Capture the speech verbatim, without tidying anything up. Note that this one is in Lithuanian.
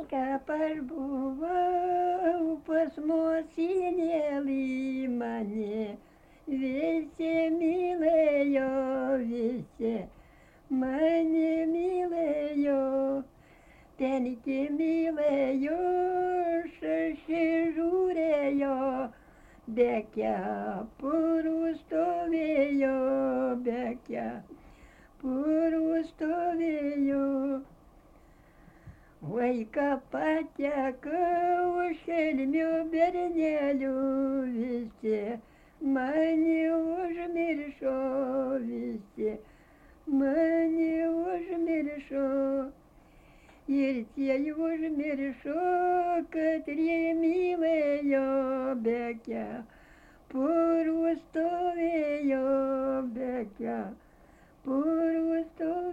Ką parbuvau pas mosinėlį mane, visi mylėjo, visi mane mylėjo, penki mylėjo, šeši žiūrėjo, be kepurių stovėjo, be kepurių stovėjo. Vaiką patekau šelmių bernelių, visi mane užmiršo, visi mane užmiršo. Ir tie užmiršo, kad jie mylėjo, be kepurių stovėjo, be kepurių stovėjo.